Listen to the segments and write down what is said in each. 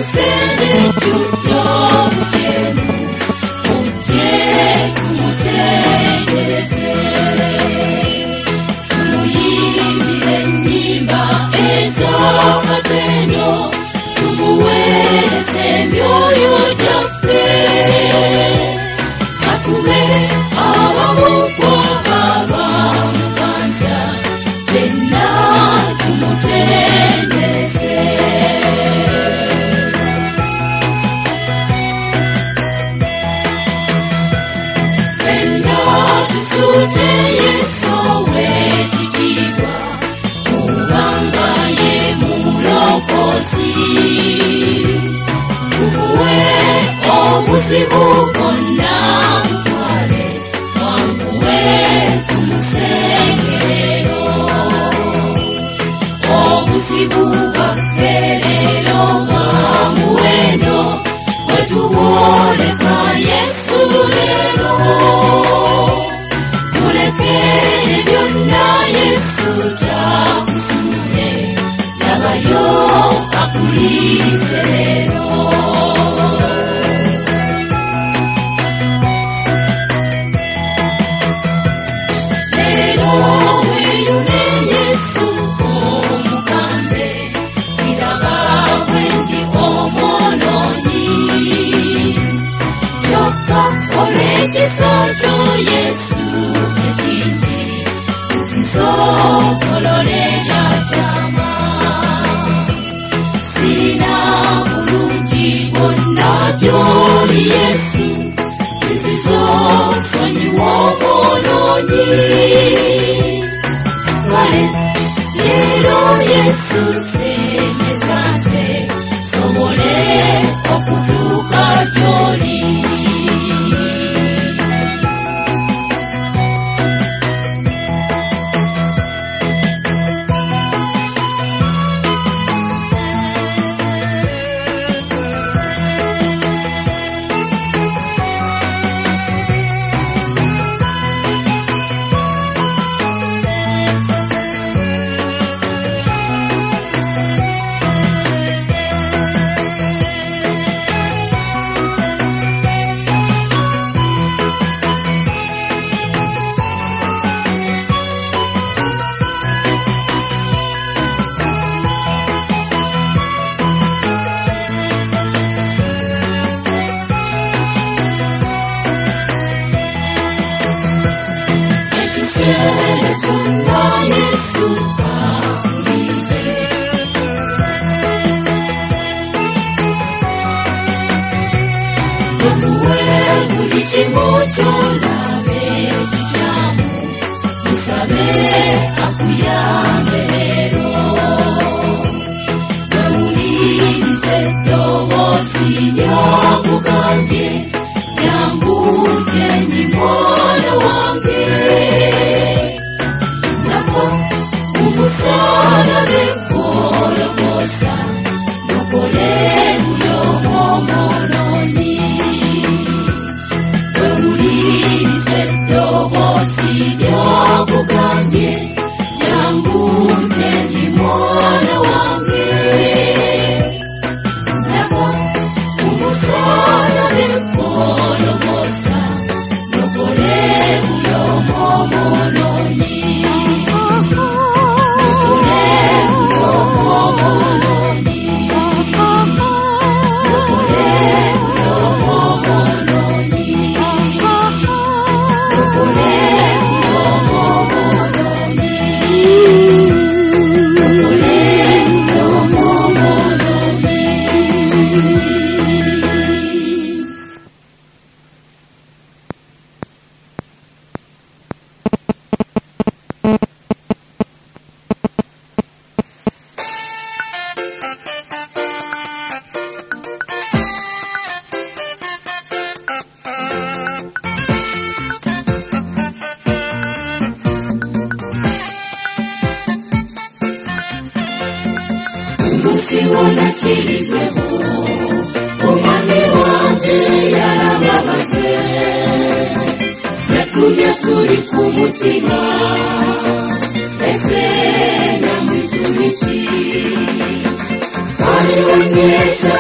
Onyesha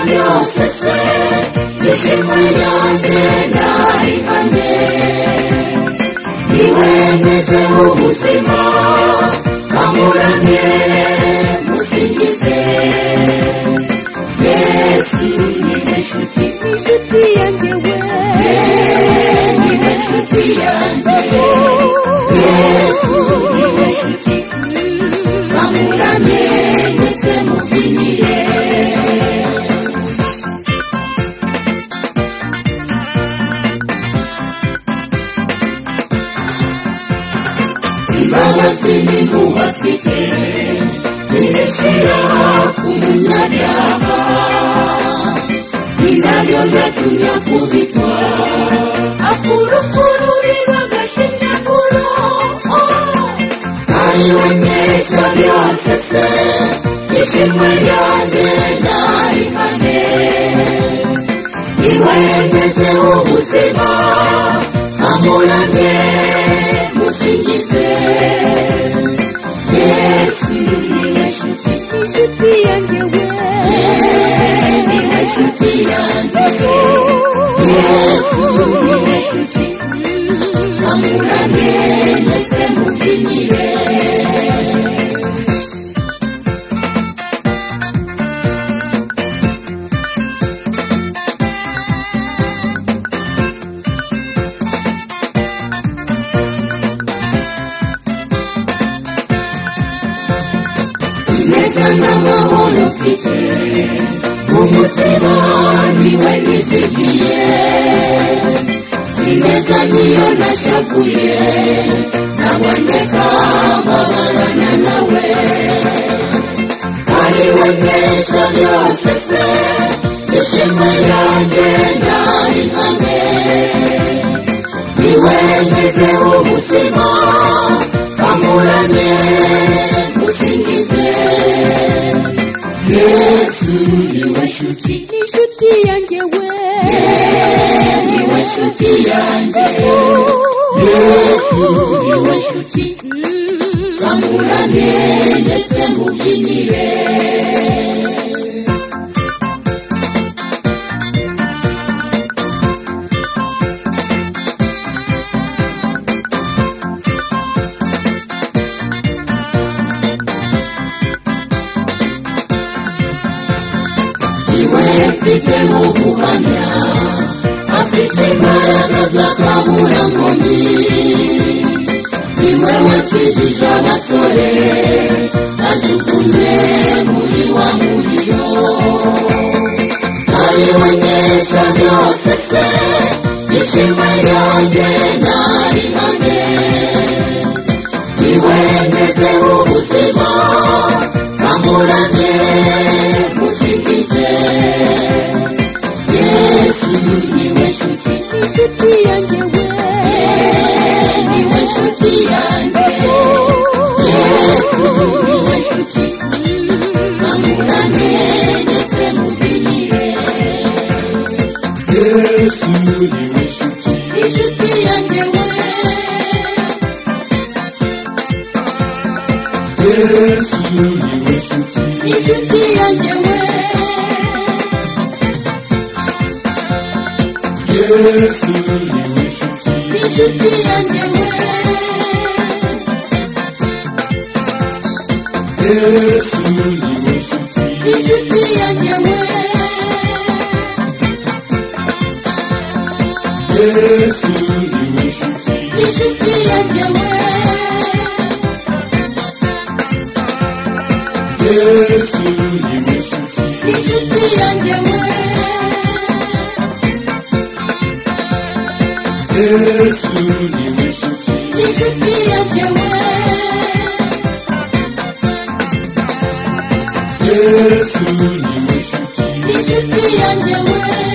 byose se ishimwe ryanjye narihane niwe meze ubuzima kamuramye musingize Yesu niwe nshuti yanjye we niwe nshuti yanjye Yesu niwe nshuti kamuramye mwese mubyinire imbabazi nimuhafite nibishira ku munyabyaha ninabyo byatumye kubitwa akurukururira agashinyaguro ariwe nyesha byose se ishimwe ryanjye narihane niwe ngeze ubuzima kamuramye musingize Yesu niwe nshuti yanjye we niwe nshuti yanjye Yesu niwe nshuti kamuramye mwese mubyinire n'amahoro mfite umutima niwe nizigiye sineza niyo nashavuye naboneka mbabarana nawe ariwe nkesha byose se ishimwe ryanjye narihane niwe ngeze ubuzima kamuramye musingize Yesu niwe nshuti yanjye we niwe nshuti yanjye Yesu niwe nshuti kamuramye ndetse mubyinire afite ubuhamya afite imbaraga z'akaburankomyi niwe wakijije abasore ajugunye muri wa muriro ariwe nkesha byose se ishimwe ryanjye narihane niwe ngeze ubuzima kamuramye musingize Yesu niwe nshuti yanjye we niwe nshuti yanjye Yesu niwe nshuti kamuramye ndetse mubyinire Yesu niwe nshuti yanjye we Yesu niwe nshuti yanjye we Yesu niwe nshuti yanjye we Yesu niwe nshuti yanjye we Yesu niwe nshuti yanjye we Yesu niwe nshuti yanjye we Yesu niwe nshuti yanjye we Yesu niwe nshuti yanjye we